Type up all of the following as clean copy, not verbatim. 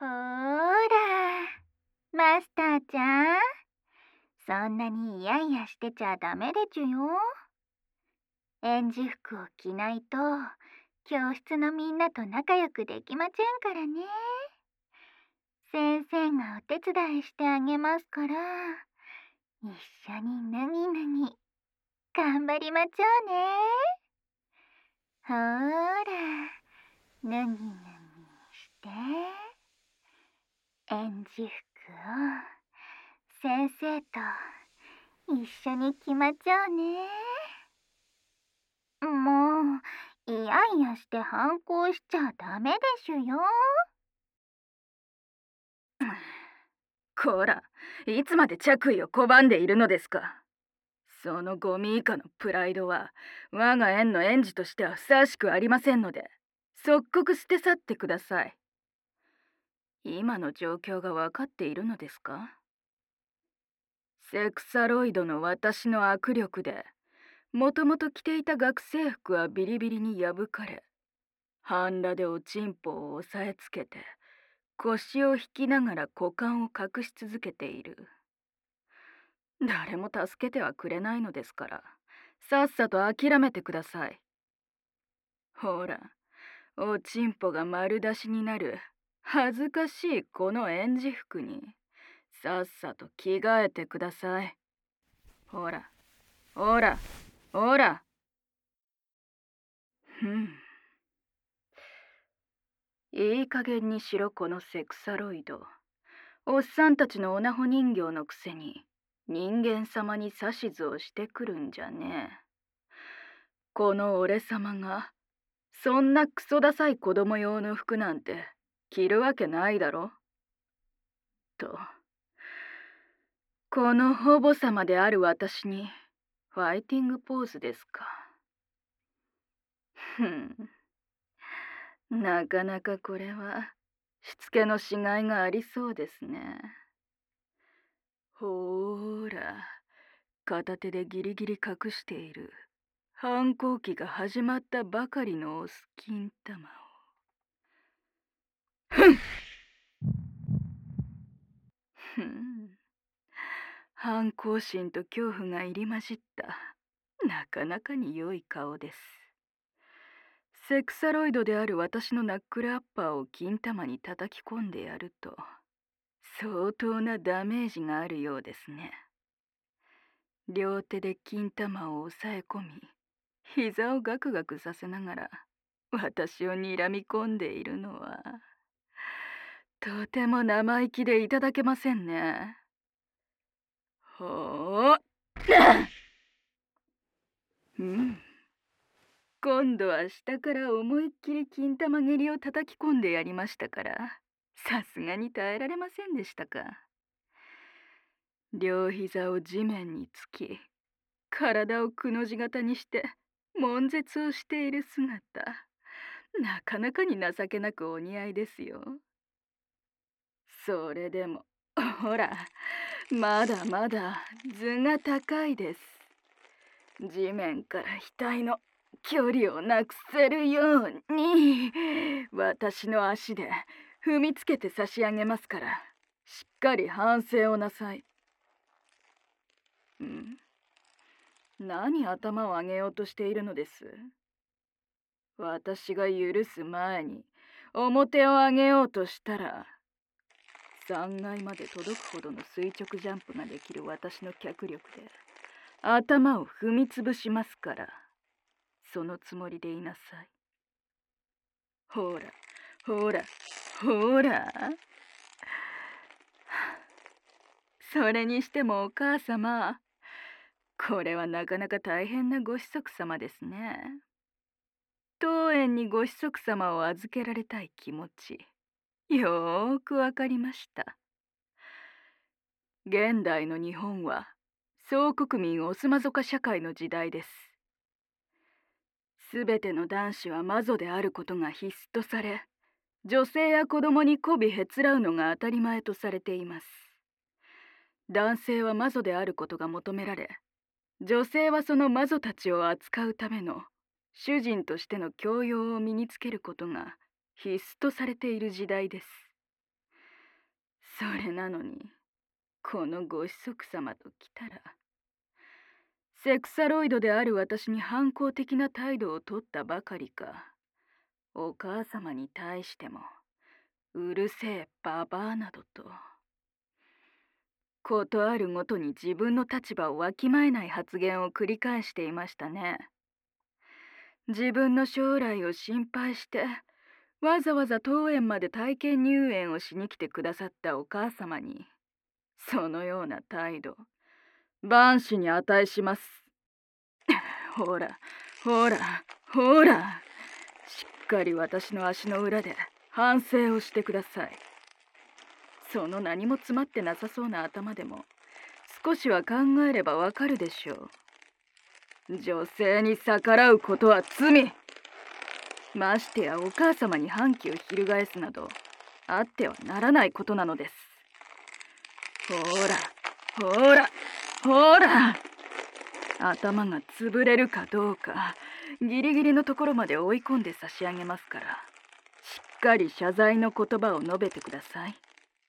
ほーら、マスターちゃん、そんなにイヤイヤしてちゃダメでちゅよ。園児服を着ないと、教室のみんなと仲良くできませんからね。先生がお手伝いしてあげますから、一緒にぬぎぬぎ、頑張りまちょうね。ほーら、ぬぎぬぎして、園児服を先生と一緒に着まちょうね。もう、イヤイヤして反抗しちゃダメでしゅよ。 こら、いつまで着衣を拒んでいるのですか。そのゴミ以下のプライドは我が園の園児としてはふさわしくありませんので、即刻捨て去ってください。今の状況が分かっているのですか。セクサロイドの私の握力で、もともと着ていた学生服はビリビリに破かれ、半裸でおちんぽを押さえつけて、腰を引きながら股間を隠し続けている。誰も助けてはくれないのですから、さっさと諦めてください。ほら、おちんぽが丸出しになる恥ずかしいこの園児服にさっさと着替えてください。ほら、ほら、ほら。いい加減にしろこのセクサロイド。おっさんたちのオナホ人形のくせに人間様に指図をしてくるんじゃねえ。この俺様がそんなクソダサい子供用の服なんて着るわけないだろ。と、この保母様である私にファイティングポーズですか。なかなかこれはしつけのしがいがありそうですね。ほーら、片手でギリギリ隠している反抗期が始まったばかりのオス金玉を。反抗心と恐怖が入り混じったなかなかに良い顔です。セクサロイドである私のナックルアッパーを金玉に叩き込んでやると相当なダメージがあるようですね。両手で金玉を押さえ込み、膝をガクガクさせながら私を睨み込んでいるのはとても生意気でいただけませんね。ほー今度は下から思いっきり金玉蹴りを叩き込んでやりましたから、さすがに耐えられませんでしたか。両膝を地面につき、体をくの字型にして悶絶をしている姿、なかなかに情けなくお似合いですよ。それでもほら、まだまだ図が高いです。地面から額の距離をなくせるように私の足で踏みつけて差し上げますから、しっかり反省をなさい。何頭を上げようとしているのです。私が許す前に表を上げようとしたら、3階まで届くほどの垂直ジャンプができる私の脚力で頭を踏みつぶしますから、そのつもりでいなさい。ほら、ほら、ほら。それにしてもお母様、これはなかなか大変なご子息様ですね。当園にご子息様を預けられたい気持ち、よーくわかりました。現代の日本は総国民オスマゾ化社会の時代です。すべての男子は魔女であることが必須とされ、女性や子供に媚びへつらうのが当たり前とされています。男性は魔女であることが求められ、女性はその魔女たちを扱うための主人としての教養を身につけることが必須とされている時代です。 それなのに、このご子息様と来たら、セクサロイドである私に反抗的な態度をとったばかりか、お母様に対しても、うるせえババアなどと、ことあるごとに自分の立場をわきまえない発言を繰り返していましたね。自分の将来を心配して、わざわざ当園まで体験入園をしに来てくださったお母様に、そのような態度、万死に値します。ほら、ほら、ほら、しっかり私の足の裏で反省をしてください。その何も詰まってなさそうな頭でも、少しは考えればわかるでしょう。女性に逆らうことは罪。ましてやお母様に反旗を翻すなど、あってはならないことなのです。ほら、ほら、ほら。頭が潰れるかどうか、ギリギリのところまで追い込んで差し上げますから、しっかり謝罪の言葉を述べてください。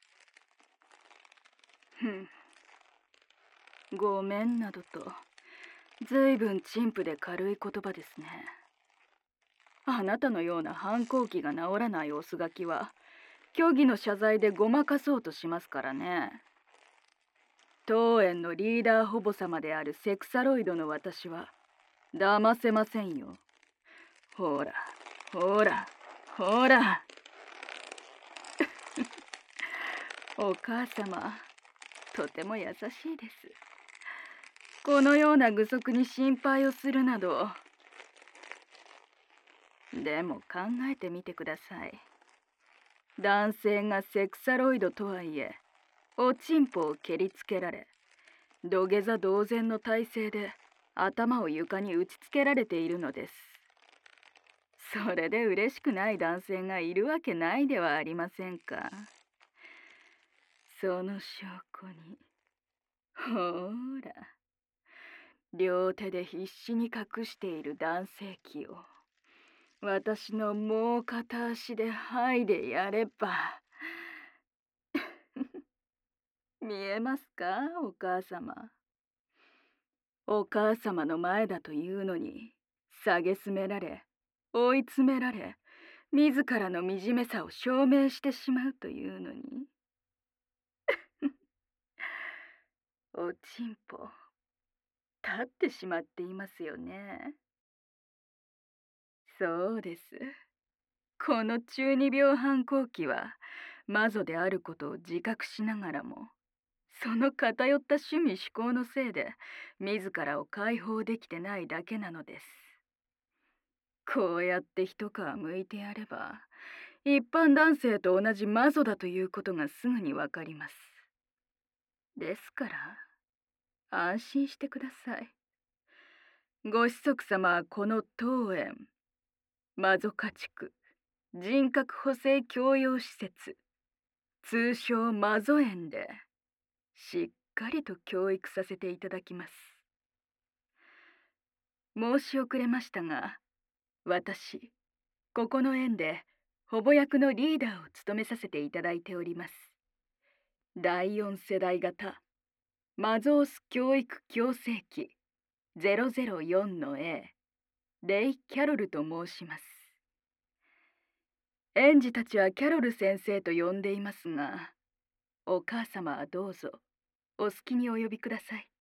ごめんなどと、ずいぶん陳腐で軽い言葉ですね。あなたのような反抗期が治らないオスガキは、虚偽の謝罪でごまかそうとしますからね。当園のリーダー保母様であるセクサロイドの私は騙せませんよ。ほら、ほら、ほら。お母様、とても優しいです。このような愚息に心配をするなど。でも考えてみてください。男性がセクサロイドとはいえ、おちんぽを蹴りつけられ、土下座同然の体勢で頭を床に打ちつけられているのです。それで嬉しくない男性がいるわけないではありませんか。その証拠に、ほら、両手で必死に隠している男性器を私のもう片足で剥いでやれば。見えますか、お母様。お母様の前だというのに、蔑められ、追い詰められ、自らの惨めさを証明してしまうというのに。おちんぽ、立ってしまっていますよね。そうです。この中二病反抗期は、魔女であることを自覚しながらも、その偏った趣味嗜好のせいで、自らを解放できてないだけなのです。こうやって一皮むいてやれば、一般男性と同じ魔女だということがすぐにわかります。ですから、安心してください。ご子息様はこの当園、魔女家畜人格補正教養施設、通称魔女園で、しっかりと教育させていただきます。申し遅れましたが、私、ここの園で保母役のリーダーを務めさせていただいております。第4世代型マゾース教育矯正期004の A、レイ・キャロルと申します。園児たちはキャロル先生と呼んでいますが、お母様はどうぞお好きにお呼びください。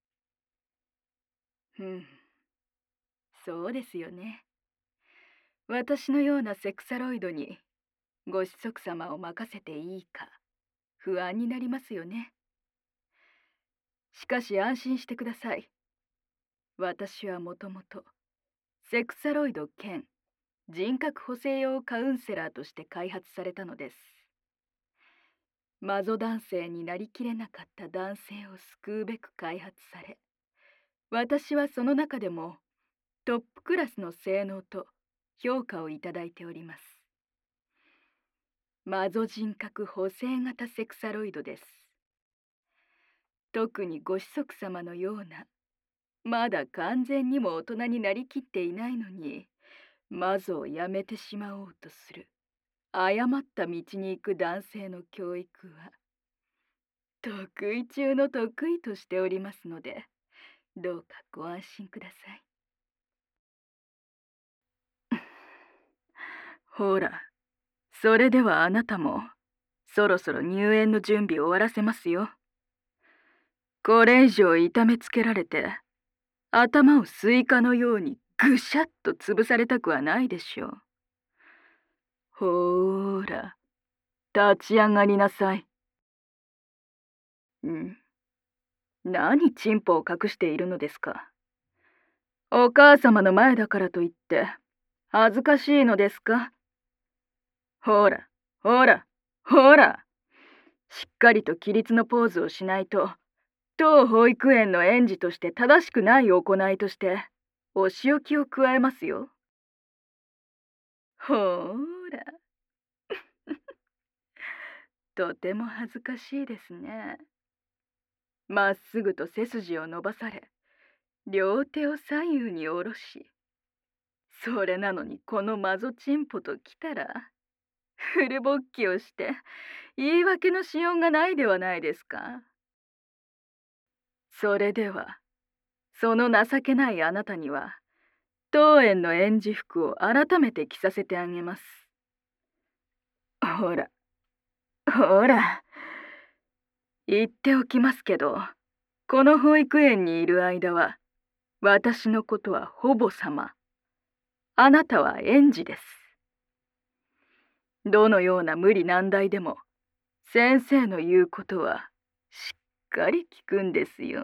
そうですよね。私のようなセクサロイドにご子息様を任せていいか不安になりますよね。しかし安心してください。私はもともとセクサロイド兼人格補正用カウンセラーとして開発されたのです。魔女男性になりきれなかった男性を救うべく開発され、私はその中でもトップクラスの性能と評価をいただいております。魔女人格補正型セクサロイドです。特にご子息様のような、まだ完全にも大人になりきっていないのに、魔女をやめてしまおうとする、誤った道に行く男性の教育は、 得意中の得意としておりますので、どうかご安心ください。ほら、それではあなたもそろそろ入園の準備を終わらせますよ。これ以上痛めつけられて、頭をスイカのようにぐしゃっと潰されたくはないでしょう。ほーら、立ち上がりなさい。何チンポを隠しているのですか。お母様の前だからといって恥ずかしいのですか。ほら、ほら、ほら、しっかりと起立のポーズをしないと、当保育園の園児として正しくない行いとしてお仕置きを加えますよ。ほーら、とても恥ずかしいですね。まっすぐと背筋を伸ばされ、両手を左右に下ろし、それなのにこのマゾチンポときたら、フル勃起をして言い訳のしようがないではないですか。それでは、その情けないあなたには、当園の園児服を改めて着させてあげます。ほら、ほら、言っておきますけど、この保育園にいる間は、私のことはほぼ様。あなたは園児です。どのような無理難題でも、先生の言うことはしっかり聞くんですよ。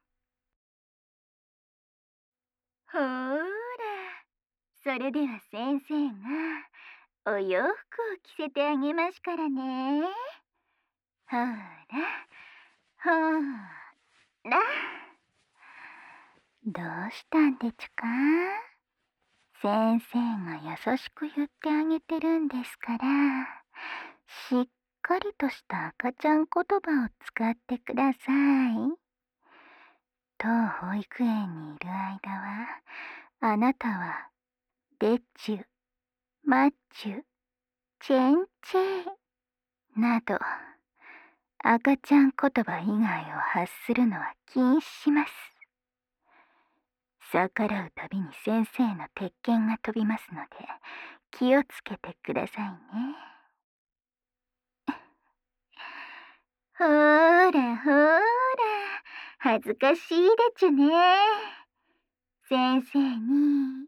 ほーら、それでは先生がお洋服を着せてあげますからね。ほーら、ほーら。どうしたんでちゅか。先生が優しく言ってあげてるんですから、しっかりとした赤ちゃん言葉を使ってください。当保育園にいる間は、あなたはでっちゅ、まっちゅ、チェンチェイなど、赤ちゃん言葉以外を発するのは禁止します。逆らうたびに先生の鉄拳が飛びますので、気をつけてくださいね。ほーらほーら、恥ずかしいでちゅね。先生に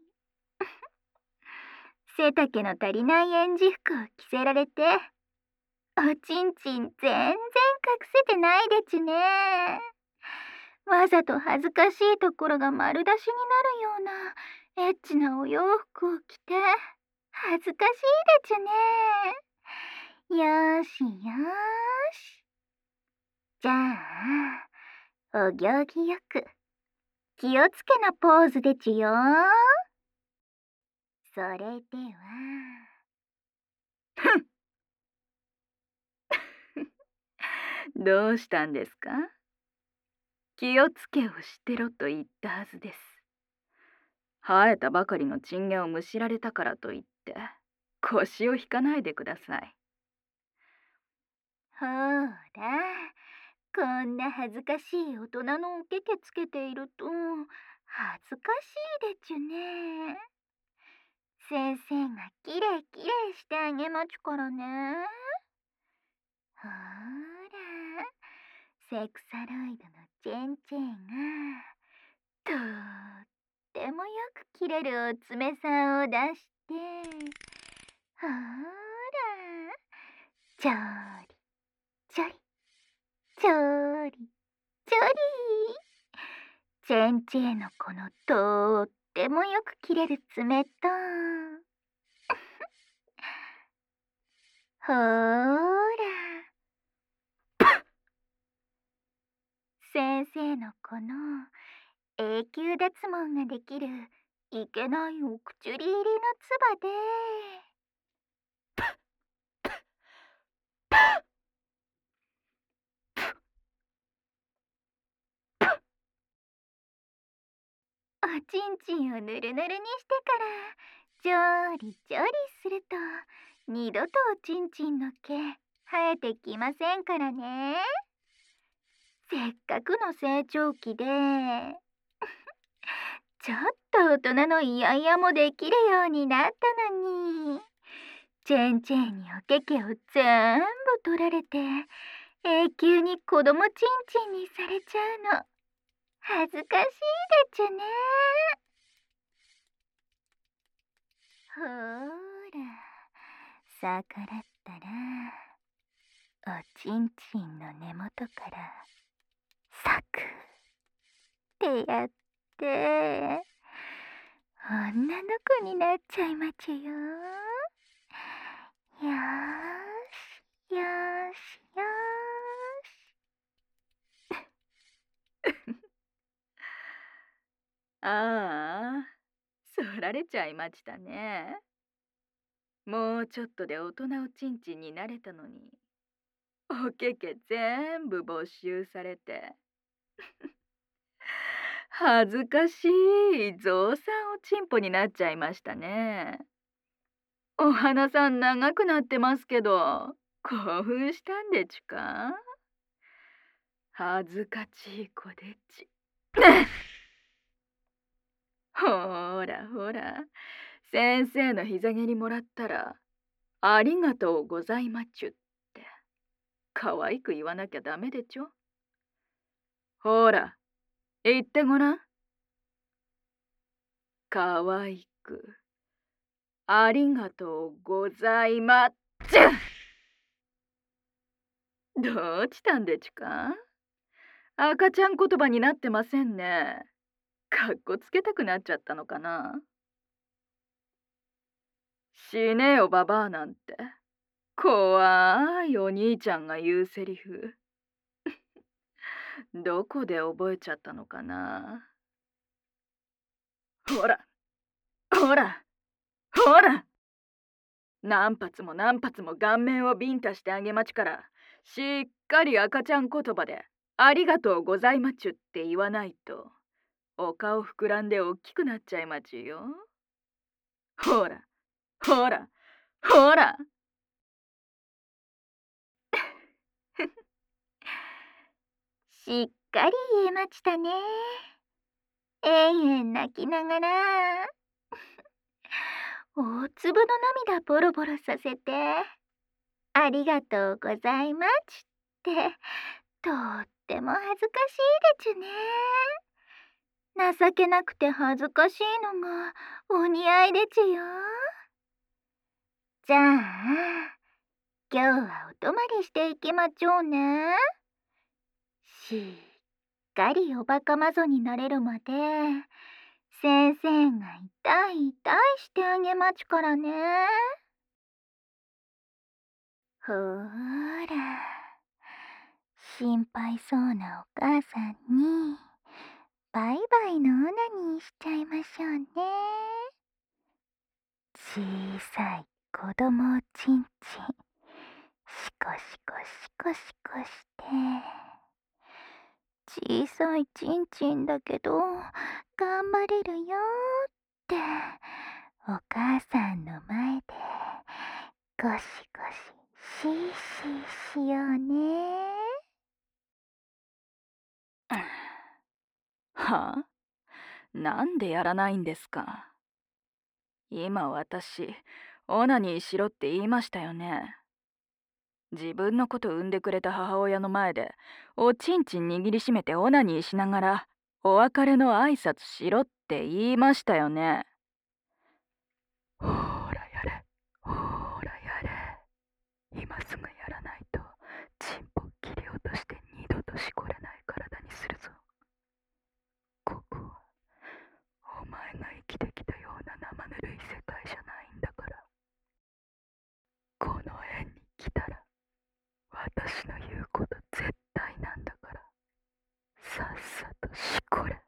背丈の足りない園児服を着せられて、おちんちん全然隠せてないでちゅね。わざと恥ずかしいところが丸出しになるようなエッチなお洋服を着て恥ずかしいでちゅね。よーしよーし。じゃあ、お行儀よく気をつけなポーズでちゅよ。それでは。 どうしたんですか。気をつけをしてろと言ったはずです。生えたばかりのチンゲをむしられたからといって腰を引かないでください。 ほーら、こんな恥ずかしい大人のおけけつけていると恥ずかしいでちゅね。先生がきれいきれいしてあげまちゅからね。ほーら、セクサロイドのチェンチェンがとってもよく切れるお爪さんを出して、ほーら、ちょーりちょりちょーりちょり。チェンチェンのこのとってもよく切れる爪と、ほーら、先生のこの永久脱毛ができるいけないお口入りのつばで、おちんちんをぬるぬるにしてからジョーリジョーリすると二度とおちんちんの毛生えてきませんからね。 せっかくの成長期で、ちょっと大人のイヤイヤもできるようになったのに、チェンチェンにおけけを全部取られて、永久に子供チンチンにされちゃうの。恥ずかしいでちゅね。ほーら、逆らったら、おちんちんの根元からサクってやって、女の子になっちゃいまちゅよ。よーし、よーし、よああ、そられちゃいましたね。もうちょっとで大人おちんちんになれたのに、おけけ全部没収されて、恥ずかしいゾウさんおちんぽになっちゃいましたね。お花さん長くなってますけど、興奮したんでちゅか？恥ずかちい子でち。ほらほら、先生の膝蹴りもらったら、ありがとうございまちゅって、可愛く言わなきゃダメでちょ。ほら、言ってごらん。可愛く、ありがとうございまちゅ。どうしたんでちゅか？赤ちゃん言葉になってませんね。かっこつけたくなっちゃったのかな。死ねよババアなんて、怖いお兄ちゃんが言うセリフ。どこで覚えちゃったのかな。ほら、ほら、ほら。何発も何発も顔面をビンタしてあげまちから、しっかり赤ちゃん言葉でありがとうございまちゅって言わないと、お顔膨らんで大きくなっちゃいまちゅよ。ほら、ほら、ほら。 しっかり言えましたね。延々泣きながら、大粒の涙ボロボロさせて、ありがとうございますって、とっても恥ずかしいでちゅね。情けなくて恥ずかしいのがお似合いでちゅよ。じゃあ、今日はお泊まりしていきまちょうね。しっかりおバカマゾになれるまで、先生が痛い痛いしてあげまちからね。ほーら、心配そうなお母さんに、バイバイのオナニーしちゃいましょうね。小さい子供ちんちん、シコシコシコシコして。小さいちんちんだけど、頑張れるよって、お母さんの前で、ゴシゴシ、シーシーしようね。 はあ？なんでやらないんですか？今私、オナニーしろって言いましたよね。自分のこと産んでくれた母親の前で、おちんちん握りしめてオナニーしながら、お別れの挨拶しろって言いましたよね。ほーらやれ、ほーらやれ。今すぐやらないと、チンポ切り落として二度としこれない体にするぞ。ここは、お前が生きてきたような生ぬるい世界じゃないんだから。この縁に来たら、私の言うこと絶対なんだから、さっさとしこれ。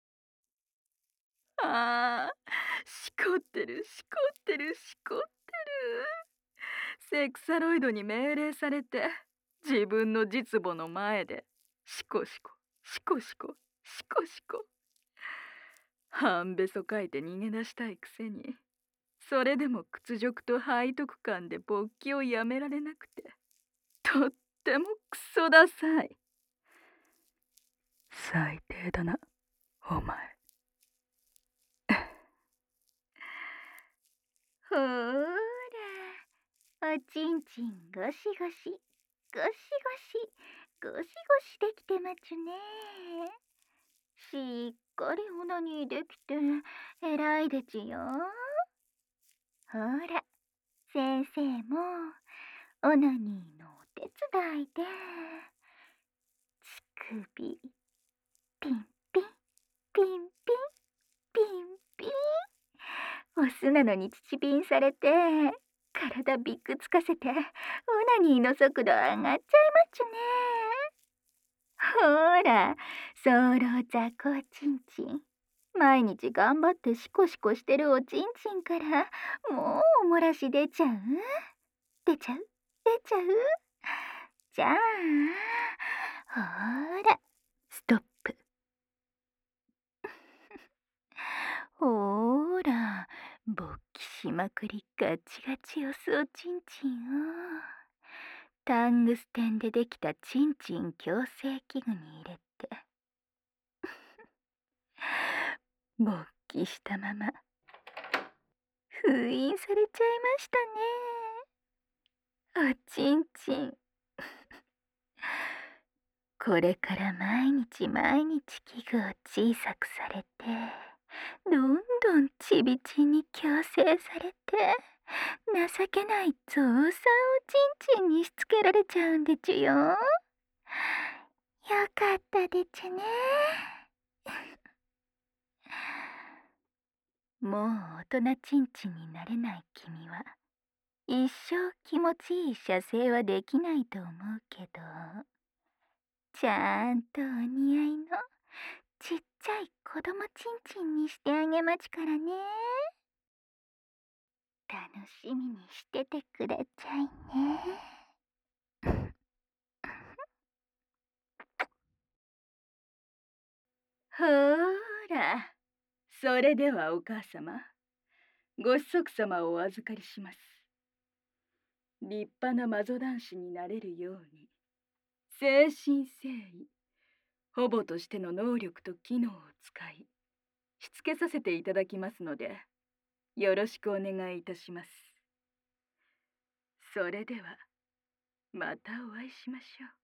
ああ、しこってる、しこってる、しこってる。セクサロイドに命令されて、自分の実母の前で、シコシコ、シコシコ、シコシコ。半べそかいて逃げ出したいくせに、それでも屈辱と背徳感で勃起をやめられなくて、とってもクソダサい。 最低だな、お前。 ほーら、おちんちんゴシゴシ、ゴシゴシ、ゴシゴシできてまちゅね。しっかりオナニーできて偉いでちよ。ほら、先生もオナニーのお手伝いで。乳首、ピンピン、ピンピン、ピンピン。オスなのに乳ビンされて、体びっくつかせて、オナニーの速度上がっちゃいまちゅね。ほら、早漏雑魚ちんちん。毎日頑張ってシコシコしてるおちんちんから、もうお漏らし出ちゃう？出ちゃう？出ちゃう？じゃあ、ほら、ストップ。ほーら、勃起しまくりガチガチオスおちんちんを、タングステンでできたチンチン矯正器具に入れて、勃起したまま、封印されちゃいましたね。おちんちん。これから毎日毎日器具を小さくされて、どんどんちびちんに矯正されて、情けないゾウさんをちんちんにしつけられちゃうんでちゅよ。よかったでちゅね。もう大人ちんちんになれない君は、一生気持ちいい射精はできないと思うけど、ちゃんとお似合いのちっちゃい子供ちんちんにしてあげまちからね。楽しみにしててくださいね。 ほーら、それではお母様、ご子息様をお預かりします。立派な魔女男子になれるように、誠心誠意、保母としての能力と機能を使い、しつけさせていただきますので、よろしくお願いいたします。それでは、またお会いしましょう。